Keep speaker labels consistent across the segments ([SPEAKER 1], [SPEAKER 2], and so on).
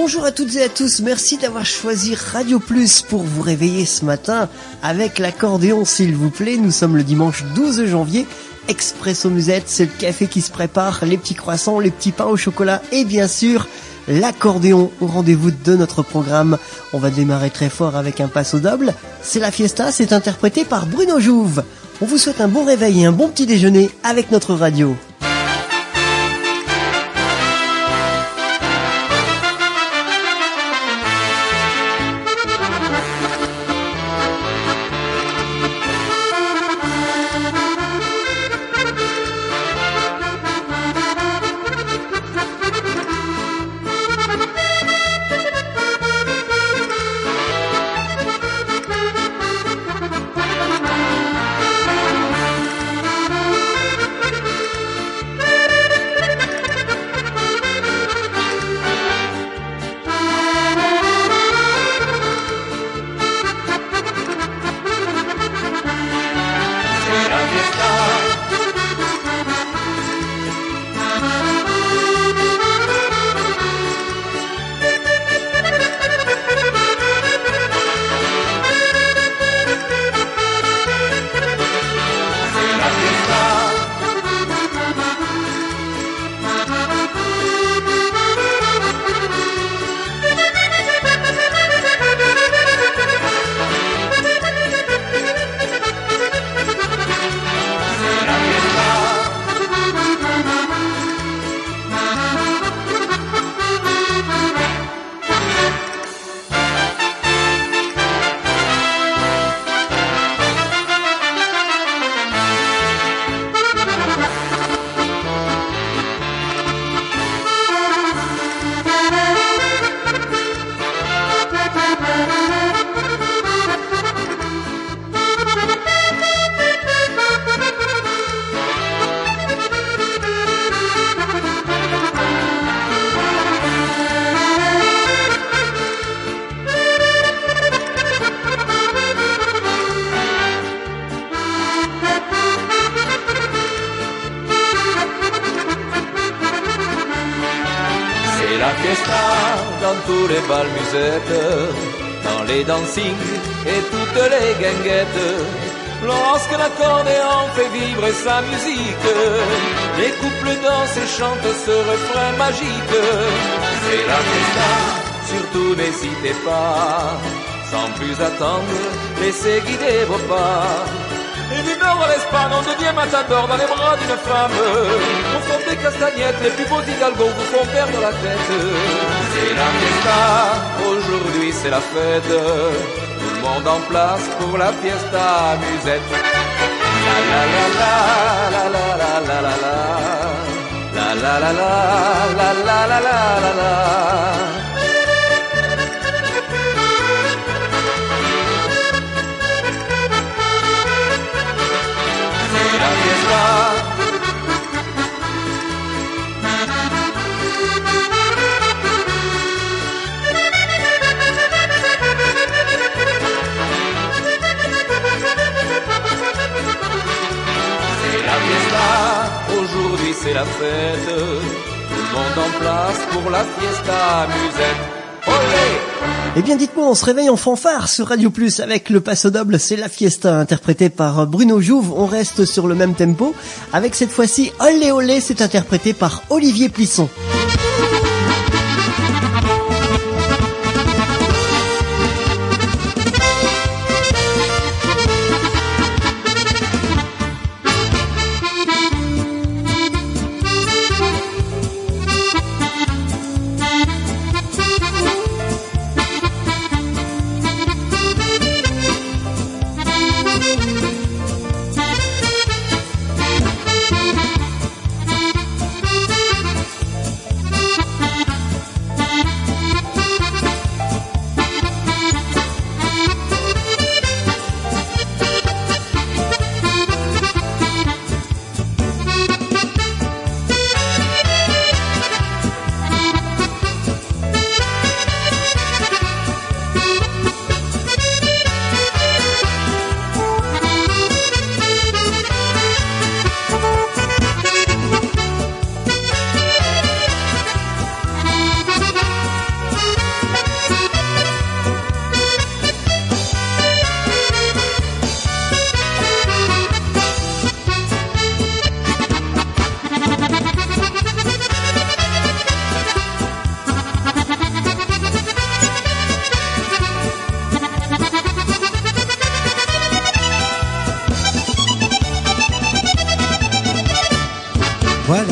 [SPEAKER 1] Bonjour à toutes et à tous, merci d'avoir choisi Radio Plus pour vous réveiller ce matin avec l'accordéon s'il vous plaît. Nous sommes le dimanche 12 janvier, Expresso Musette, c'est le café qui se prépare, les petits croissants, les petits pains au chocolat et bien sûr l'accordéon au rendez-vous de notre programme. On va démarrer très fort avec un passo doble, c'est la fiesta, c'est interprété par Bruno Jouve. On vous souhaite un bon réveil et un bon petit déjeuner avec notre radio.
[SPEAKER 2] Dans les dancings et toutes les guinguettes, lorsque l'accordéon fait vibrer sa musique, les couples dansent et chantent ce refrain magique. C'est la fiesta, surtout n'hésitez pas, sans plus attendre, laissez guider vos pas. Et du nord à l'Espagne, on devient matador dans les bras d'une femme. Au fond des castagnettes, les plus beaux hidalgos vous font perdre la tête. C'est la fiesta, aujourd'hui c'est la fête. Tout le monde en place pour la fiesta musette. La la la la la la la la la. La la la la la la la la la. La fiesta. C'est la fiesta, aujourd'hui c'est la fête. Tout le monde en place pour la fiesta musette. Olé!
[SPEAKER 1] Eh bien dites-moi, on se réveille en fanfare sur Radio Plus avec le passo doble, c'est la fiesta interprété par Bruno Jouve. On reste sur le même tempo avec cette fois-ci Olé Olé, c'est interprété par Olivier Plisson.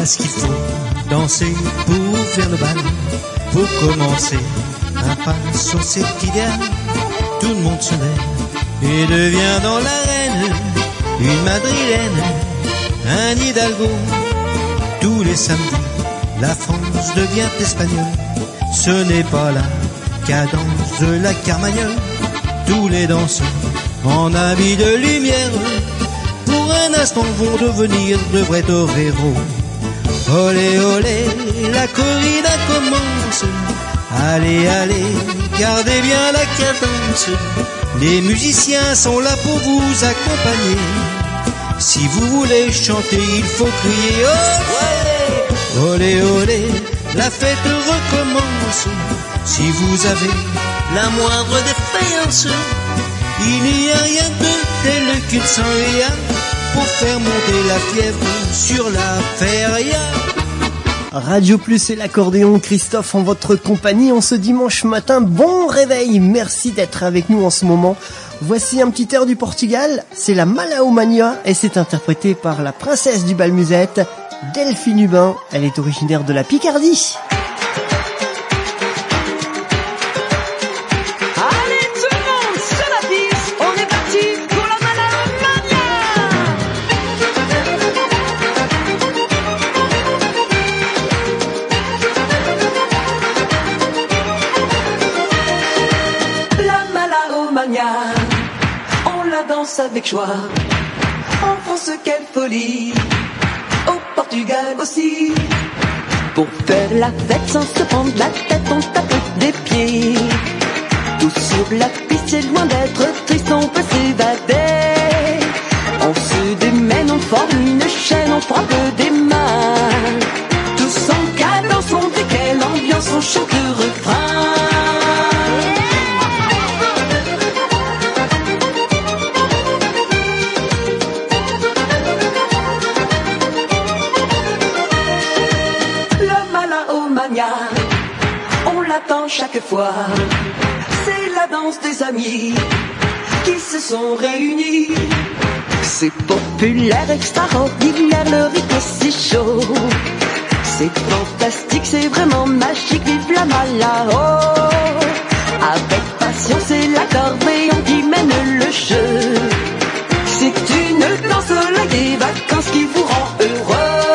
[SPEAKER 3] parce qu'il faut danser pour faire le bal. Pour commencer, un pas sur cet idéal. Tout le monde se lève et devient dans l'arène une madrilène, un hidalgo. Tous les samedis, la France devient espagnole. Ce n'est pas la cadence de la Carmagnole. Tous les danseurs en habits de lumière, pour un instant vont devenir de vrais toreros. Olé olé, la corrida commence. Allez allez, gardez bien la cadence. Les musiciens sont là pour vous accompagner. Si vous voulez chanter, il faut crier olé, olé olé, la fête recommence. Si vous avez la moindre défaillance, il n'y a rien de tel qu'une sangria pour faire monter la fièvre sur la feria.
[SPEAKER 1] Radio Plus et l'accordéon, Christophe en votre compagnie en ce dimanche matin. Bon réveil, merci d'être avec nous en ce moment. Voici un petit air du Portugal, c'est la Malao Mania et c'est interprété par la princesse du bal musette, Delphine Hubin. Elle est originaire de la Picardie.
[SPEAKER 4] On la danse avec joie. En France, quelle folie. Au Portugal aussi. Pour faire la fête sans se prendre la tête, on tape des pieds. Tout sur la piste, c'est loin d'être triste, on peut s'évader. On se démène, on forme une chaîne, on frappe des mains. Tous en cadence, on décale l'ambiance, on chante le refrain. On l'attend chaque fois. C'est la danse des amis qui se sont réunis. C'est populaire, extraordinaire, le rythme est si chaud. C'est fantastique, c'est vraiment magique, vive la Malao. Avec passion, c'est l'accordéon qui mène le jeu. C'est une danse, la des vacances qui vous rend heureux.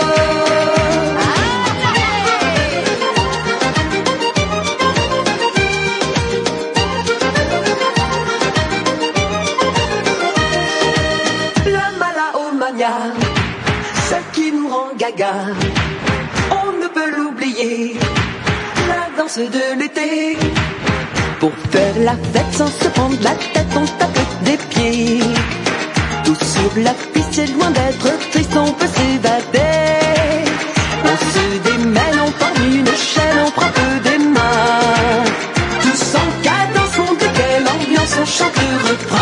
[SPEAKER 4] Celle qui nous rend gaga, on ne peut l'oublier, la danse de l'été. Pour faire la fête sans se prendre la tête, on tape des pieds. Tout sur la piste, c'est loin d'être triste, on peut s'évader. On se démène, on forme une chaîne, on frappe des mains. Tous en cadence, on décale l'ambiance, on chante le refrain.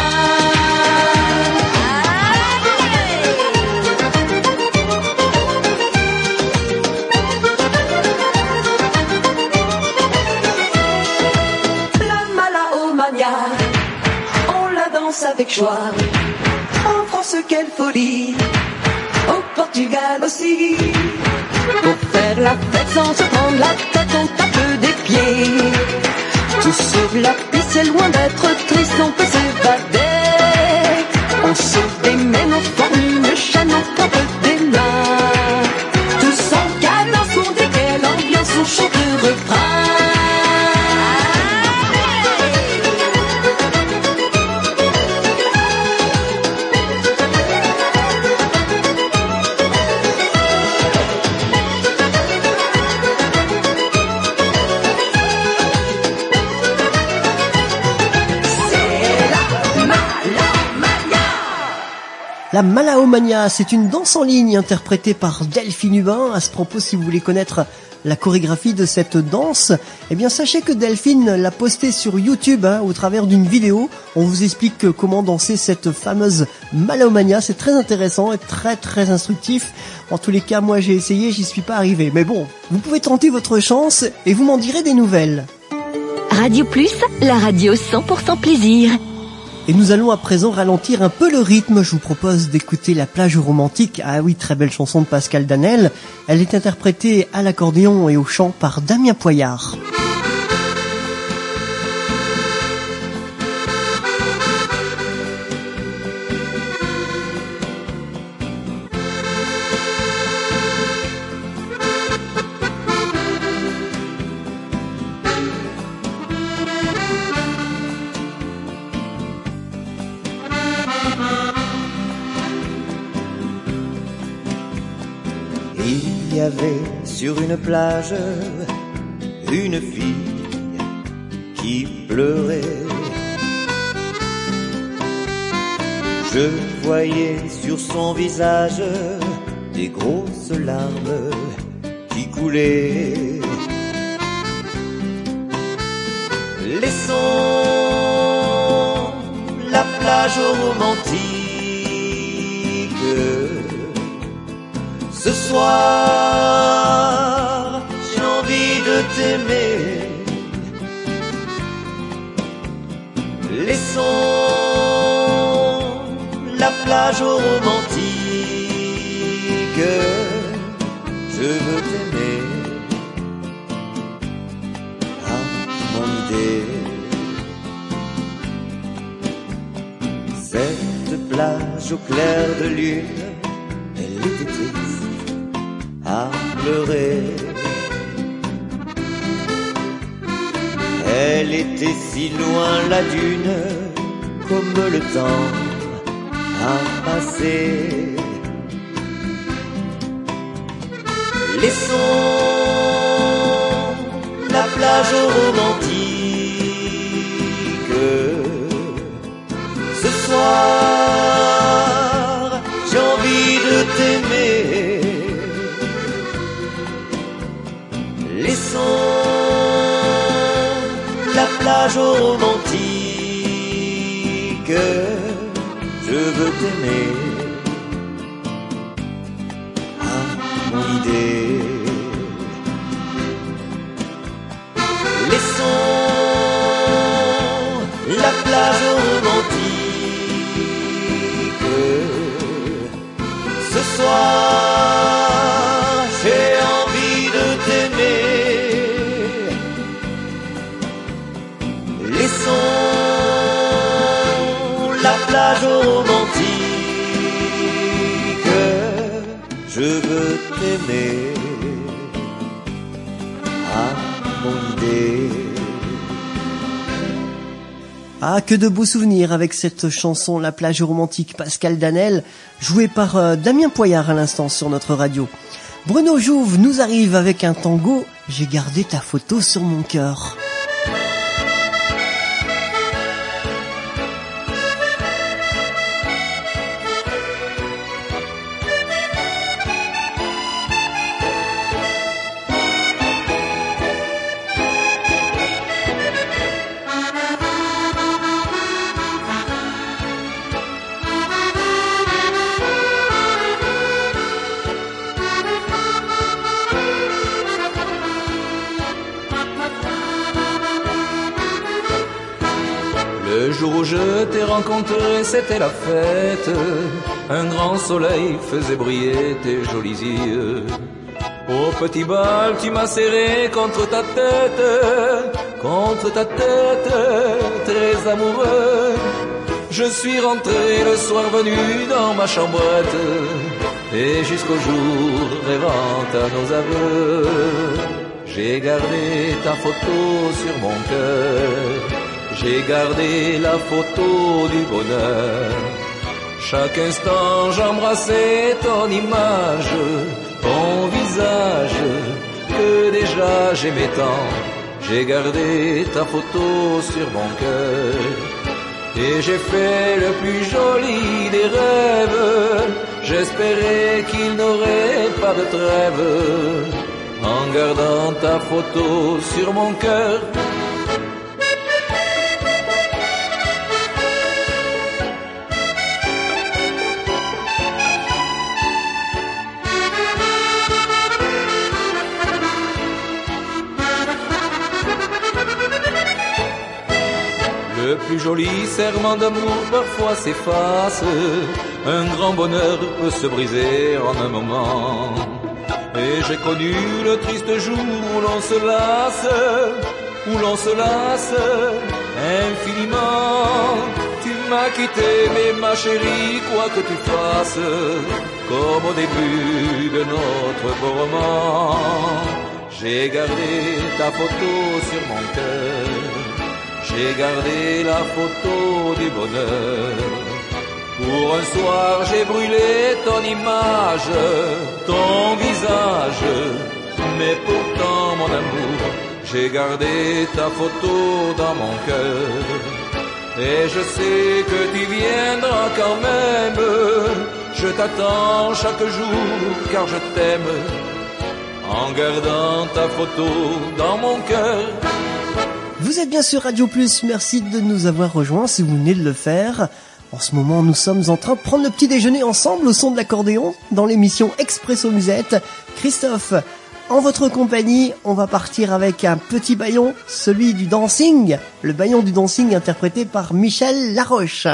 [SPEAKER 4] Avec joie, en France quelle folie, au Portugal aussi. Pour faire la fête sans se prendre la tête, on tape des pieds. Tout sur la piste, c'est loin d'être triste, on peut s'évader. On se démène, on forme une chaîne, on frappe des mains. Tous en cadence, on décale l'ambiance, on chante le refrain.
[SPEAKER 1] La Malao Mania, c'est une danse en ligne interprétée par Delphine Hubin. À ce propos, si vous voulez connaître la chorégraphie de cette danse, eh bien sachez que Delphine l'a postée sur YouTube au travers d'une vidéo. On vous explique comment danser cette fameuse Malao Mania. C'est très intéressant et très très instructif. En tous les cas, moi j'ai essayé, j'y suis pas arrivé. Mais bon, vous pouvez tenter votre chance et vous m'en direz des nouvelles.
[SPEAKER 5] Radio Plus, la radio 100% plaisir.
[SPEAKER 1] Et nous allons à présent ralentir un peu le rythme. Je vous propose d'écouter La plage romantique. Ah oui, très belle chanson de Pascal Danel. Elle est interprétée à l'accordéon et au chant par Damien Poyard.
[SPEAKER 5] Il y avait sur une plage une fille qui pleurait. Je voyais sur son visage des grosses larmes qui coulaient. Laissons la plage romantique. Ce soir, j'ai envie de t'aimer. Laissons la plage romantique. Je veux t'aimer à mon idée. Cette plage au clair de lune, elle était triste à pleurer. Elle était si loin la dune, comme le temps a passé. Laissons la plage romantique. Ce soir, j'ai envie de t'aimer. Laissons la plage romantique. Je veux t'aimer à mon idée. Laissons la plage romantique. Ce soir, j'ai envie de t'aimer. Laissons la plage romantique. Je veux t'aimer à mon idée.
[SPEAKER 1] Ah, que de beaux souvenirs avec cette chanson La plage romantique, Pascal Danel, jouée par Damien Poyard à l'instant sur notre radio. Bruno Jouve nous arrive avec un tango, J'ai gardé ta photo sur mon cœur.
[SPEAKER 2] Le jour où je t'ai rencontré, c'était la fête. Un grand soleil faisait briller tes jolis yeux. Au petit bal, tu m'as serré contre ta tête, très amoureux. Je suis rentré le soir venu dans ma chambrette, et jusqu'au jour rêvant à nos aveux, j'ai gardé ta photo sur mon cœur. J'ai gardé la photo du bonheur. Chaque instant j'embrassais ton image, ton visage que déjà j'aimais tant. J'ai gardé ta photo sur mon cœur et j'ai fait le plus joli des rêves. J'espérais qu'il n'aurait pas de trêve en gardant ta photo sur mon cœur. Le plus joli serment d'amour parfois s'efface. Un grand bonheur peut se briser en un moment. Et j'ai connu le triste jour où l'on se lasse infiniment. Tu m'as quitté, mais ma chérie, quoi que tu fasses, comme au début de notre beau roman, j'ai gardé ta photo sur mon cœur. J'ai gardé la photo du bonheur. Pour un soir j'ai brûlé ton image, ton visage, mais pourtant mon amour, j'ai gardé ta photo dans mon cœur. Et je sais que tu viendras quand même, je t'attends chaque jour car je t'aime, en gardant ta photo dans mon cœur.
[SPEAKER 1] Vous êtes bien sur Radio Plus, merci de nous avoir rejoints si vous venez de le faire. En ce moment, nous sommes en train de prendre le petit déjeuner ensemble au son de l'accordéon dans l'émission Expresso Musette. Christophe, en votre compagnie, on va partir avec un petit bâillon, celui du dancing, le bâillon du dancing interprété par Michel Laroche.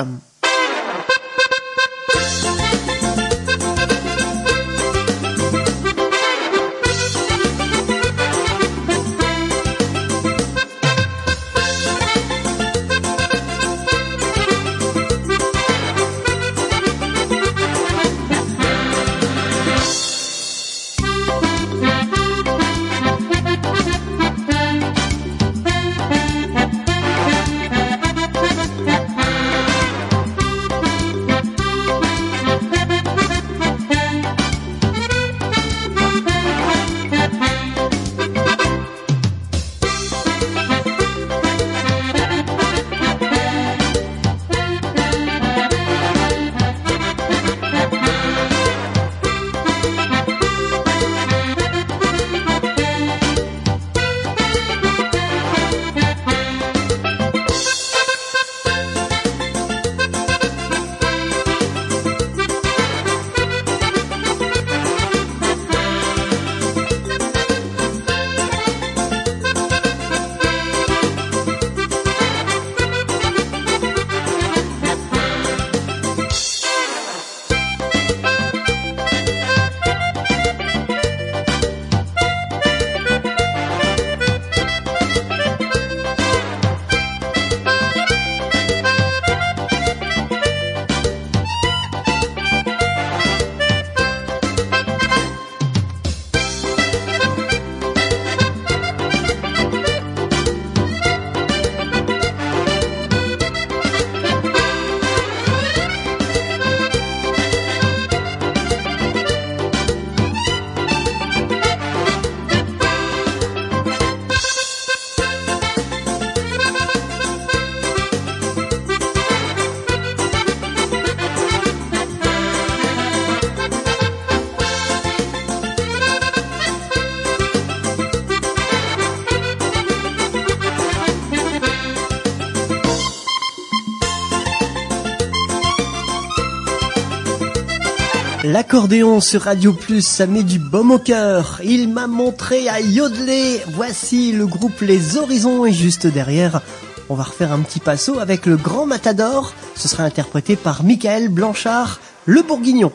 [SPEAKER 1] L'accordéon sur Radio Plus, ça met du baume au cœur. Il m'a montré à yodeler. Voici le groupe Les Horizons et juste derrière, on va refaire un petit passo avec le Grand Matador. Ce sera interprété par Michael Blanchard, le Bourguignon.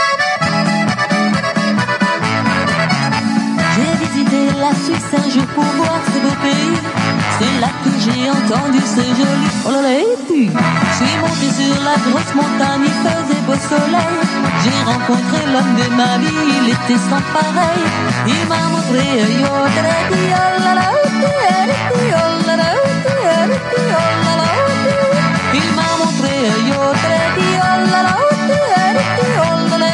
[SPEAKER 6] J'ai visité la Suisse un jour pour voir ce beau pays. C'est là que j'ai entendu ce joli oh là là et puis je suis monté sur la grosse montagne, il faisait beau soleil. J'ai rencontré l'homme de ma vie, il était sans pareil. Il m'a montré yo tredi oh là là oh là là oh là là. Il m'a montré yo tredi oh là là oh là là.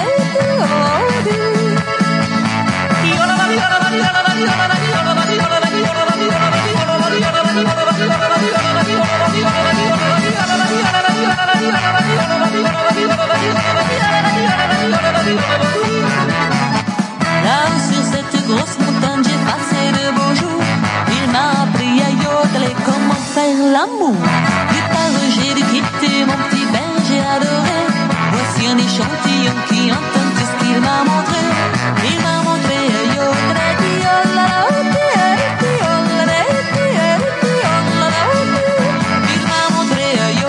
[SPEAKER 6] Là-haut sur cette grosse montagne, j'ai passé de beaux jours. Il m'a appris à yodeler comment faire l'amour. Plus tard j'ai dû quitter mon petit berger adoré. Voici un échantillon qui entend tout ce qu'il m'a montré. Il m'a montré yodeler, oh là là. Il m'a montré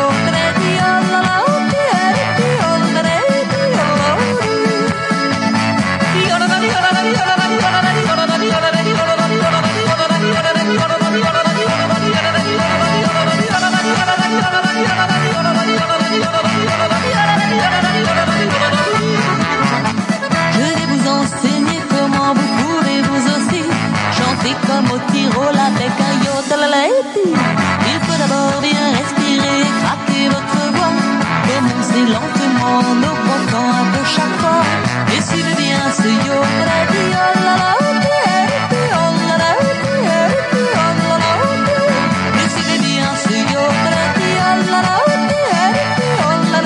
[SPEAKER 6] suivez bien ce yo-tra-di, oh là là, oh là là, oh là là, mais suivez bien ce yo-tra-di, oh là là, oh là là,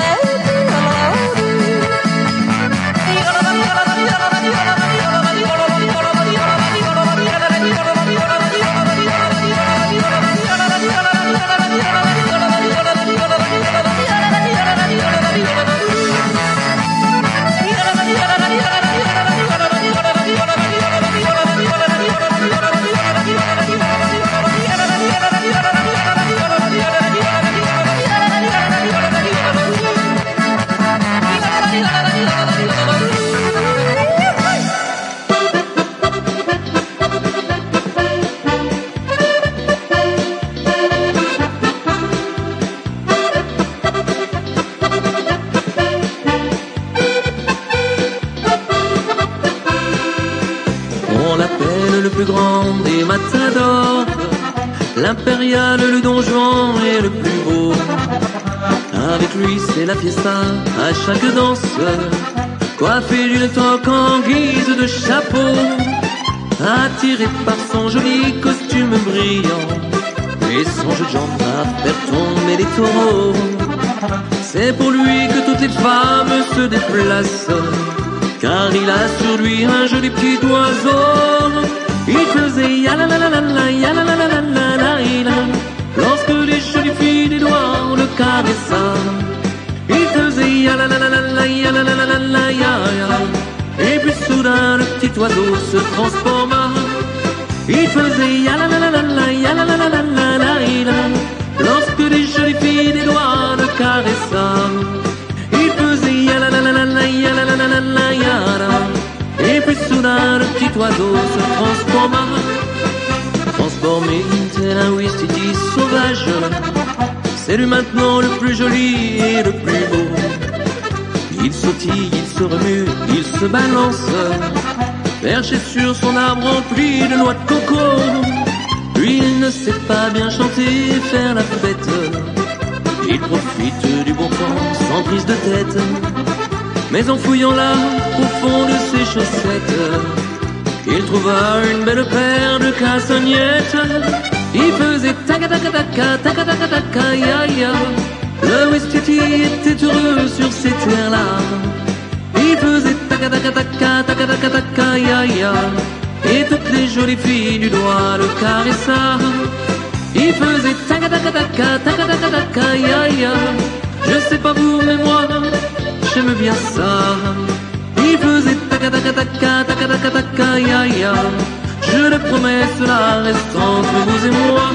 [SPEAKER 2] le plus grand des matadors, l'impérial, le Don Juan est le plus beau. Avec lui c'est la fiesta à chaque danse, coiffé d'une toque en guise de chapeau, attiré par son joli costume brillant et son jeu de jambes à faire tomber les taureaux. C'est pour lui que toutes les femmes se déplacent, car il a sur lui un joli petit oiseau. Il faisait ya la la la la la, ya la la la la la la la, lorsque les jolies filles des doigts le caressaient. Il faisait ya la la la la la, ya la la la la la, ya ya. Et puis soudain le petit oiseau se transforma. Il faisait ya la la la la la, ya la la la la la la la, lorsque les jolies filles des doigts le caressaient. Il faisait ya la la la la la, ya la la la la la, ya la. Et puis soudain le petit oiseau se transforma, transformé tel un ouistiti sauvage. C'est lui maintenant le plus joli et le plus beau. Il sautille, il se remue, il se balance, perché sur son arbre rempli de noix de coco. Lui il ne sait pas bien chanter, faire la fête. Il profite du bon temps sans prise de tête. Mais en fouillant là, au fond de ses chaussettes, il trouva une belle paire de castagnettes. Il faisait taca taca taca, taca taca taca, ya ya. Le Ouistiti était heureux sur ces terres-là. Il faisait taca taca taca, taca taca taca, ya ya. Et toutes les jolies filles du doigt le caressaient. Il faisait taca taca taca, taca taca taca, ya ya. Je sais pas vous mais moi j'aime bien ça. Il faisait taca taca taca, taca taca taca, ya ya. Je le promets, cela reste entre vous et moi.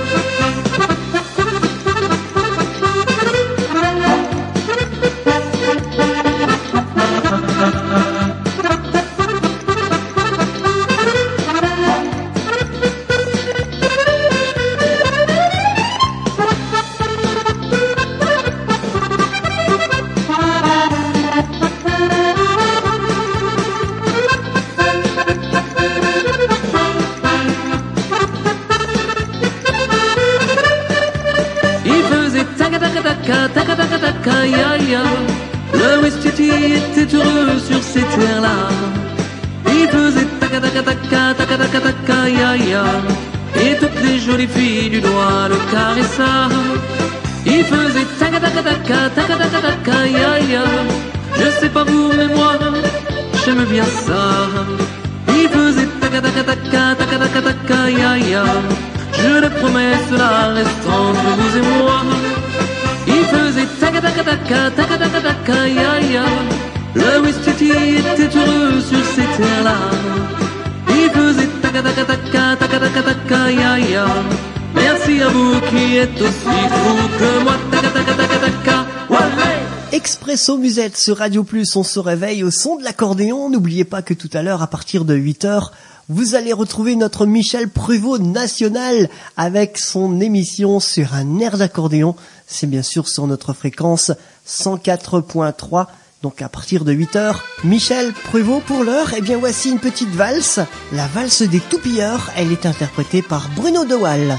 [SPEAKER 2] Le Ouistiti était heureux sur ces terres-là. Il faisait taca taca taca, taca taca taca, ya ya. Et toutes les jolies filles du doigt le caressaient. Il faisait taca taca taca, taca taca taca, ya ya. Je sais pas vous mais moi j'aime bien ça. Il faisait taca taca taca, taca taca taca, ya ya. Je le promets, cela reste entre vous et moi. Il faisait taca taca taca, taca taca taca, ya ya. Le Ouistiti était heureux sur ces terres-là. Il faisait taca taca taca, taca taca taca, ya ya. Merci à vous qui êtes aussi fous que moi, taca taca taca taca, ouais.
[SPEAKER 1] Expresso Musette sur Radio Plus, on se réveille au son de l'accordéon. N'oubliez pas que tout à l'heure, à partir de 8h, vous allez retrouver notre Michel Pruvot national avec son émission sur un air d'accordéon. C'est bien sûr sur notre fréquence 104.3. Donc à partir de 8h, Michel Pruvot pour l'heure. Et bien voici une petite valse, la valse des toupilleurs. Elle est interprétée par Bruno De Waal.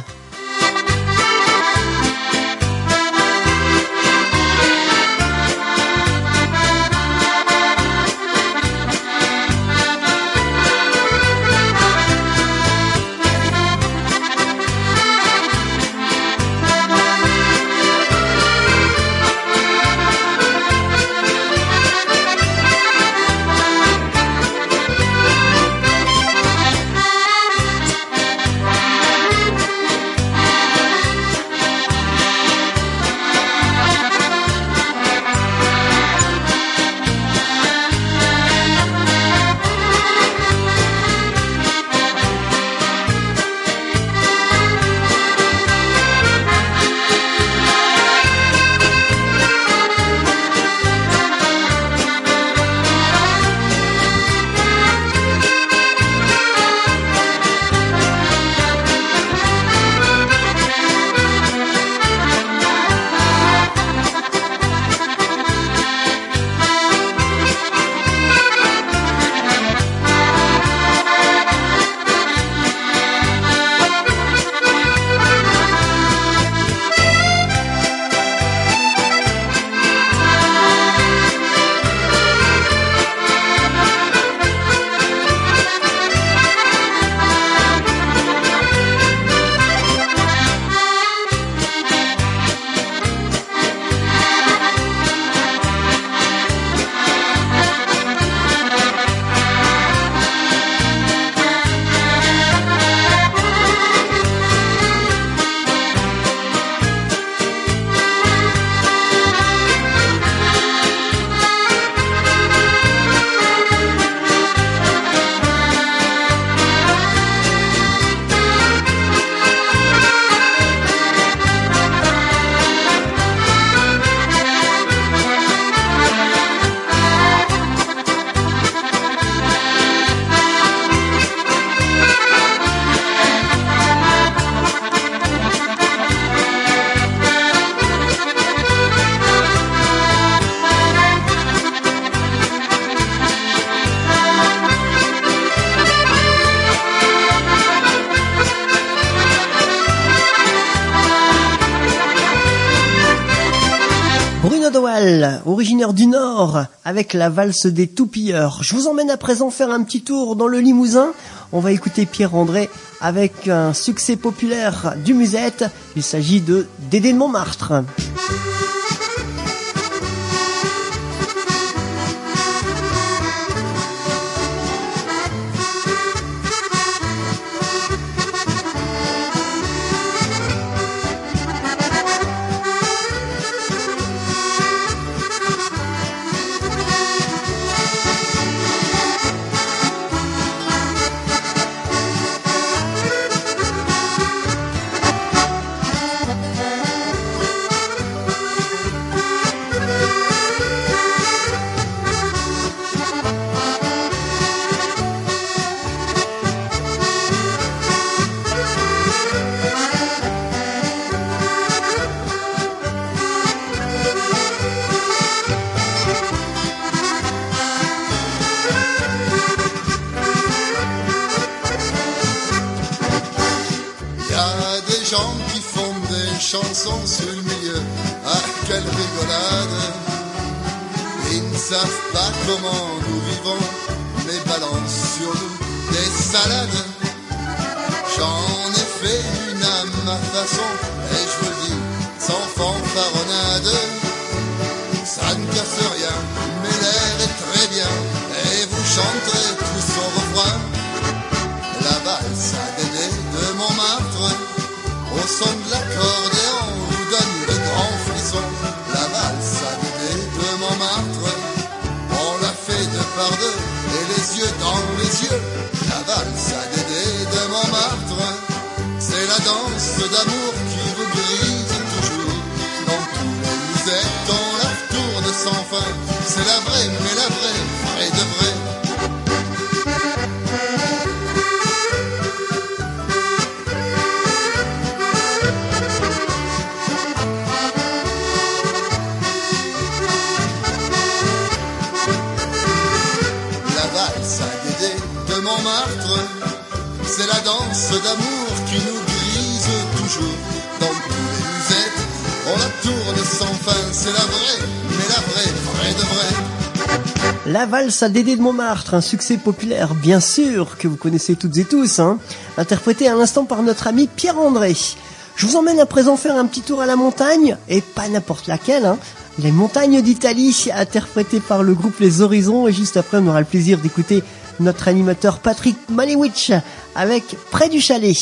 [SPEAKER 1] Chantal, originaire du Nord, avec la valse des Toupilleurs. Je vous emmène à présent faire un petit tour dans le Limousin. On va écouter Pierre-André avec un succès populaire du Musette. Il s'agit de Dédé de Montmartre.
[SPEAKER 7] Sur le milieu, ah quelle rigolade. Ils ne savent pas comment nous vivons, mais balancent sur nous des salades. J'en ai fait une à ma façon, et je vous le dis, sans fanfaronnade. Ça ne casse rien, mais l'air est très bien, et vous chanterez tous au refrain. La valse à Dédé de Montmartre, au son de l'accordéon, donne de grands frissons. La valse à Dédé de Montmartre, on l'a fait deux par deux et les yeux dans les yeux. La valse à Dédé de Montmartre, c'est la danse d'amour qui vous grise toujours. Dans tous les musettes on la retourne sans fin. C'est la vraie, mais la vraie, vraie de vraie. C'est la danse d'amour qui nous grise toujours. Dans tous les musettes, on la tourne sans fin. C'est la vraie, mais la vraie, vraie de vraie.
[SPEAKER 1] La valse à Dédé de Montmartre, un succès populaire, bien sûr, que vous connaissez toutes et tous, hein, interprété à l'instant par notre ami Pierre-André. Je vous emmène à présent faire un petit tour à la montagne, et pas n'importe laquelle, hein. Les montagnes d'Italie, interprétées par le groupe Les Horizons, et juste après on aura le plaisir d'écouter notre animateur Patrick Malewicz avec Près du chalet.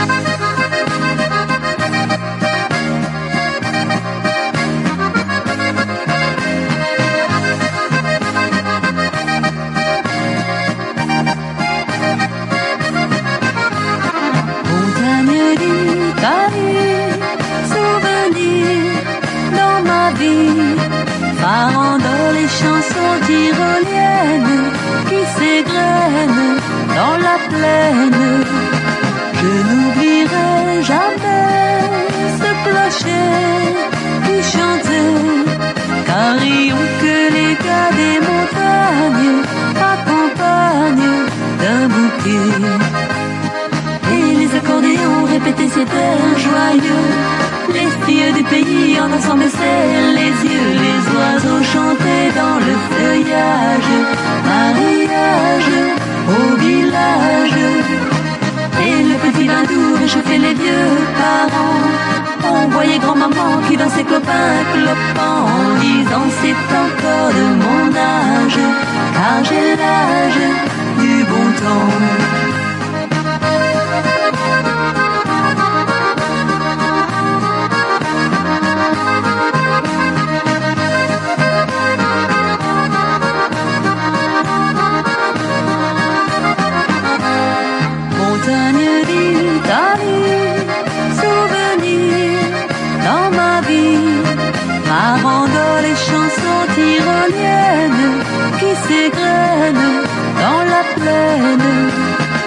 [SPEAKER 6] Montagne d'Italie, souvenir dans ma vie, farandole et chansons tyroliennes qui s'égrènent dans la plaine. Je n'oublierai jamais ce clocher qui chantait, carillon que les gars des montagnes accompagnent d'un bouquet. Et les accordéons répétaient cet air joyeux. Les filles du pays en dansant baissaient les yeux. Les oiseaux chantaient dans le feuillage. Mariage au village. Et le petit bain doux réchauffait les vieux parents. On voyait grand-maman qui dans ses clopins clopant, en disant c'est encore de mon âge, car j'ai l'âge du bon temps. Farandole et chansons tyroliennes qui s'égrènent dans la plaine.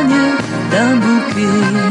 [SPEAKER 6] s'éloigne d'un bouquet.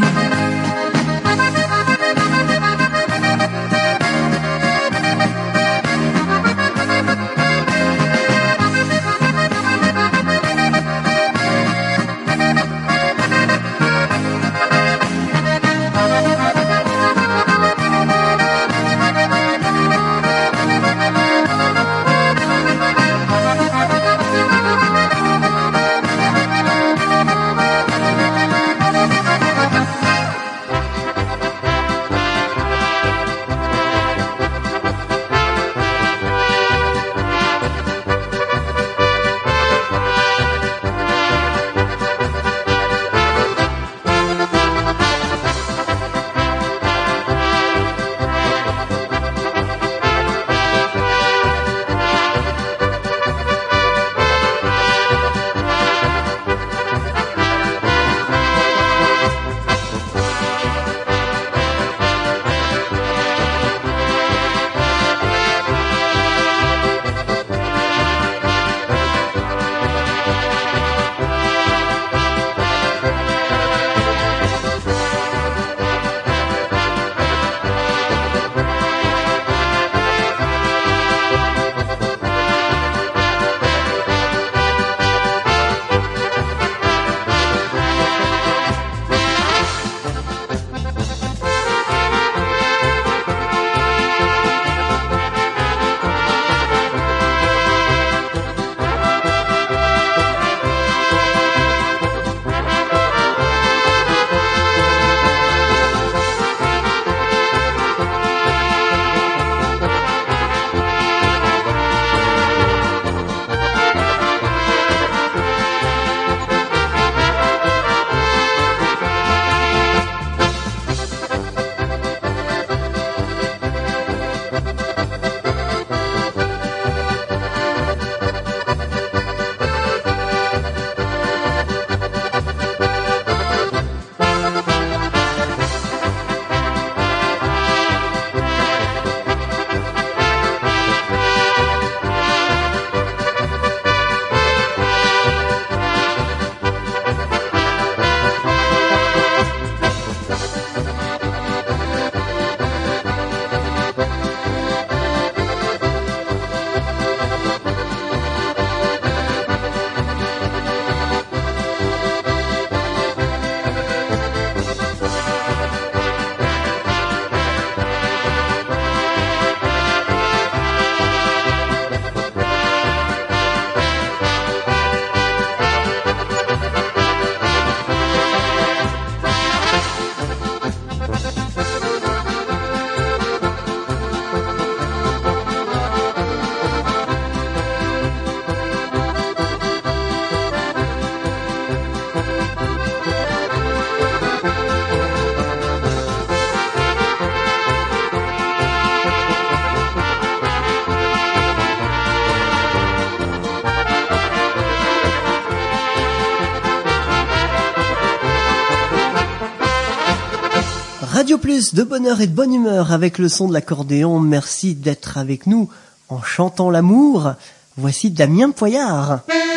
[SPEAKER 1] Radio Plus, de bonheur et de bonne humeur avec le son de l'accordéon. Merci d'être avec nous en chantant l'amour. Voici Damien Poyard.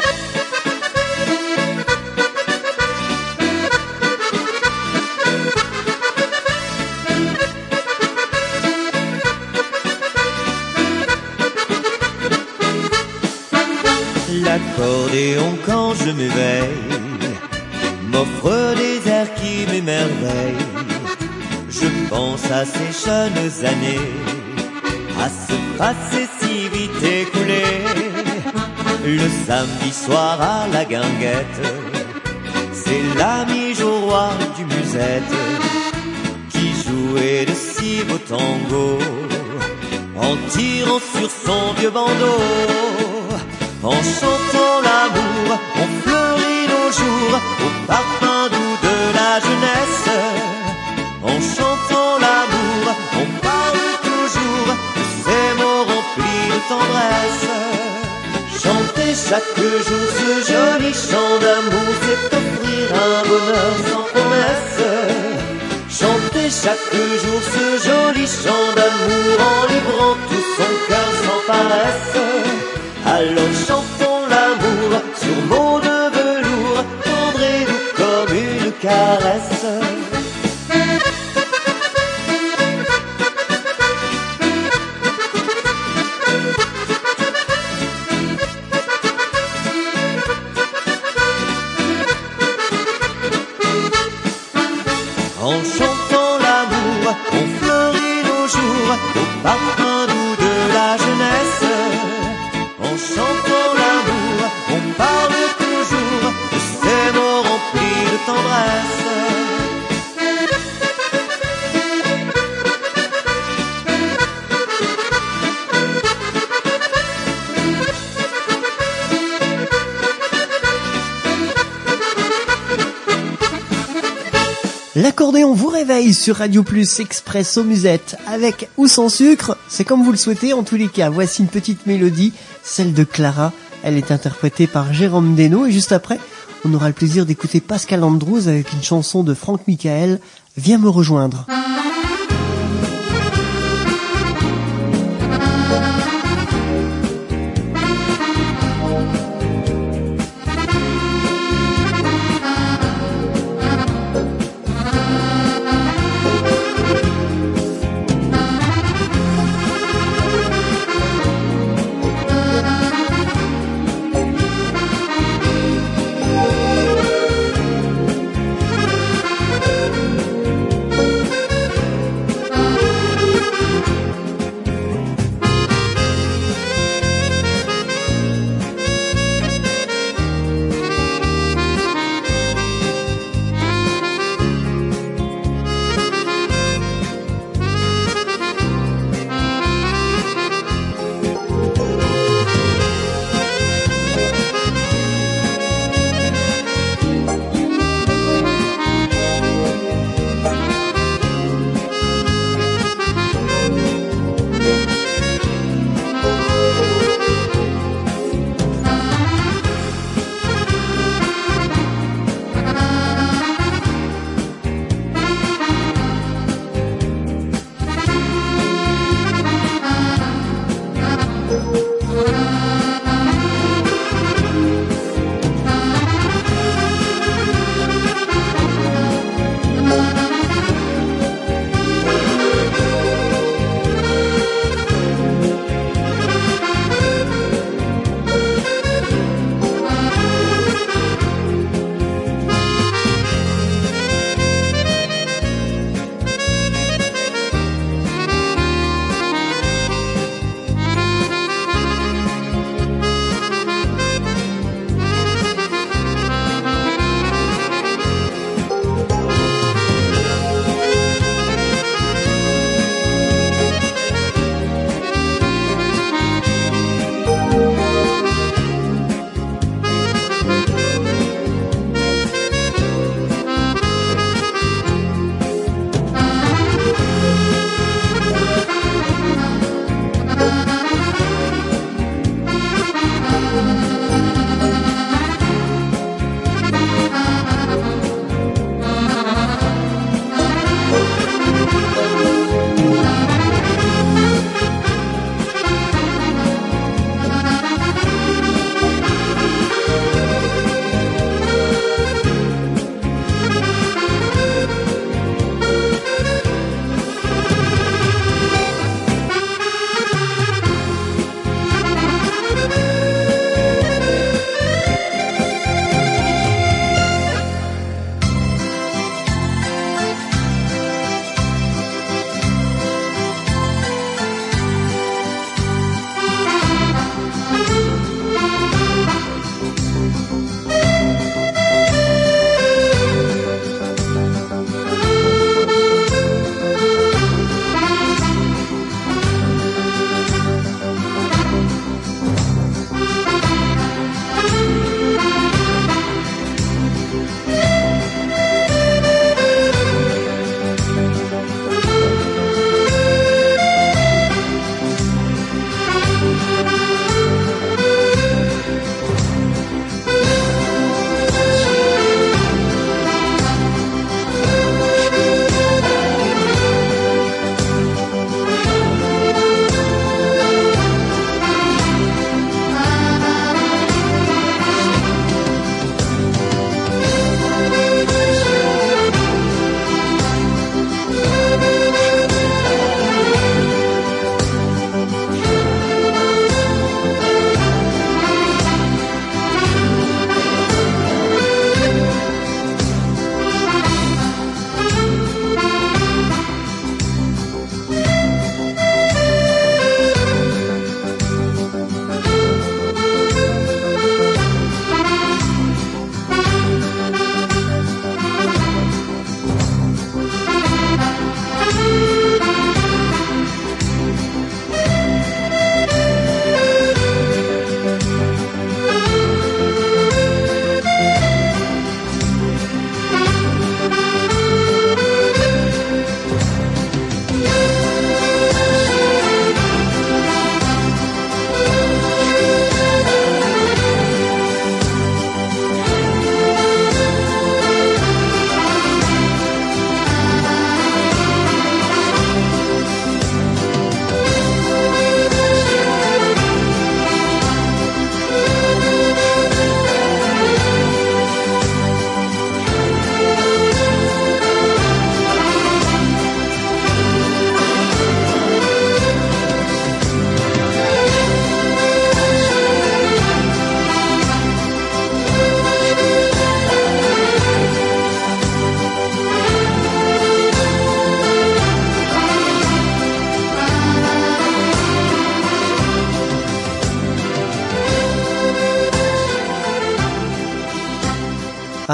[SPEAKER 5] L'accordéon quand je m'éveille m'offre des airs qui m'émerveillent. Je pense à ces jeunes années, à ce passé si vite écoulé. Le samedi soir à la guinguette, c'est l'ami Joe du Musette qui jouait de si beaux tangos en tirant sur son vieux bandeau. En chantant l'amour, on fleurit nos jours au parfum doux de la jeunesse. En chantant l'amour, on parle toujours de ces mots remplis de tendresse. Chanter chaque jour ce joli chant d'amour, c'est offrir un bonheur sans promesse. Chanter chaque jour ce joli chant d'amour en livrant tout son cœur sans paresse. Alors chantons l'amour sur mots de velours, tendre et doux comme une caresse. En chantant l'amour, on fleurit nos jours au parfum doux de la jeunesse. En chantant l'amour, on parle toujours de ces mots remplis de tendresse.
[SPEAKER 1] L'accordéon vous réveille sur Radio Plus Expresso Musette, avec ou sans sucre, c'est comme vous le souhaitez. En tous les cas, voici une petite mélodie, celle de Clara. Elle est interprétée par Jérôme Desno, et juste après, on aura le plaisir d'écouter Pascal Andrews avec une chanson de Franck Michael, Viens me rejoindre.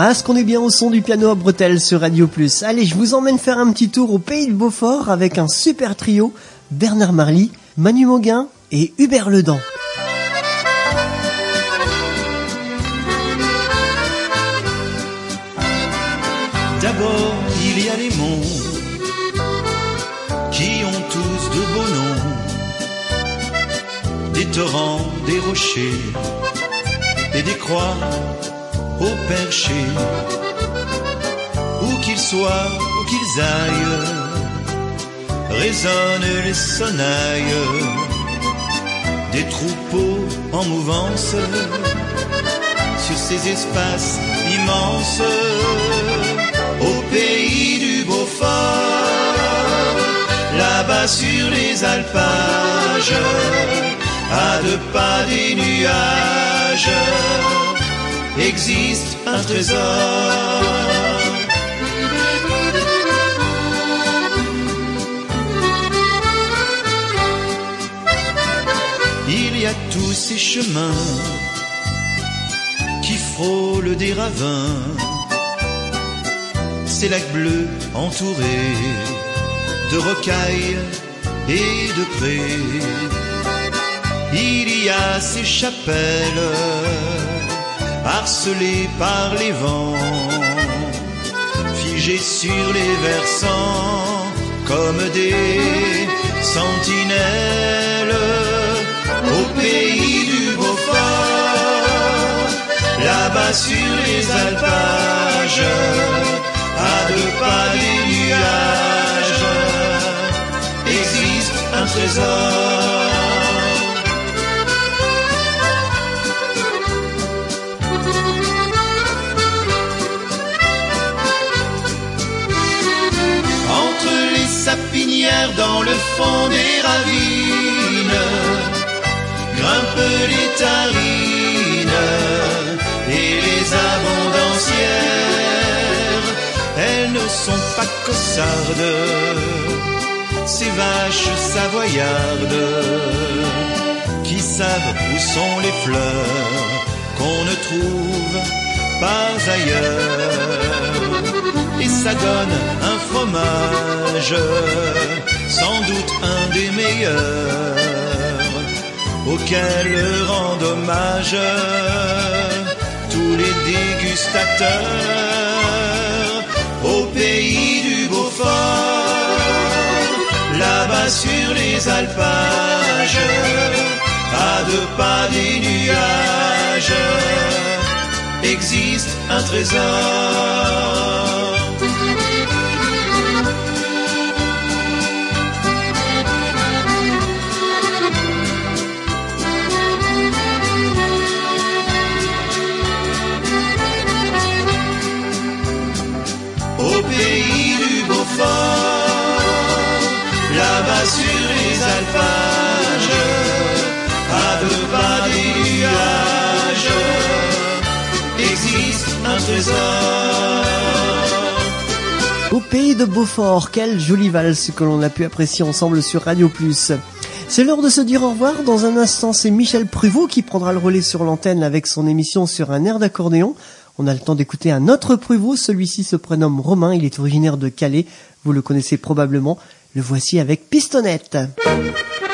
[SPEAKER 1] Ah, ce qu'on est bien au son du piano à bretelles sur Radio Plus. Allez, je vous emmène faire un petit tour au pays de Beaufort avec un super trio, Bernard Marly, Manu Mauguin et Hubert Ledan.
[SPEAKER 3] D'abord, il y a les monts qui ont tous de beaux noms, des torrents, des rochers et des croix au perché. Où qu'ils soient, où qu'ils aillent, résonnent les sonnailles des troupeaux en mouvance sur ces espaces immenses. Au pays du Beaufort, là-bas sur les alpages, à 2 pas des nuages, existe un trésor. Il y a tous ces chemins qui frôlent des ravins, ces lacs bleus entourés de rocailles et de prés. Il y a ces chapelles harcelées par les vents, figées sur les versants comme des sentinelles. Au pays du Beaufort, là-bas sur les alpages, à 2 pas des nuages, existe un trésor. Entre les sapinières dans le fond des ravines, grimpent les tarines et les abondancières. Elles ne sont pas caussardes, ces vaches savoyardes qui savent où sont les fleurs qu'on ne trouve pas ailleurs. Et ça donne un fromage, sans doute un des meilleurs, auquel rendent hommage tous les dégustateurs. Au pays du Beaufort, là-bas sur les alpages, à 2 pas des nuages, existe un trésor. Au pays du Beaufort, là-bas sur les alpages, à 2 pas des nuages, existe un trésor.
[SPEAKER 1] Au pays de Beaufort, quelle jolie valse que l'on a pu apprécier ensemble sur Radio Plus. C'est l'heure de se dire au revoir. Dans un instant, c'est Michel Pruvot qui prendra le relais sur l'antenne avec son émission sur un air d'accordéon. On a le temps d'écouter un autre Pruvot, celui-ci se prénomme Romain, il est originaire de Calais, vous le connaissez probablement, le voici avec Pistonnette.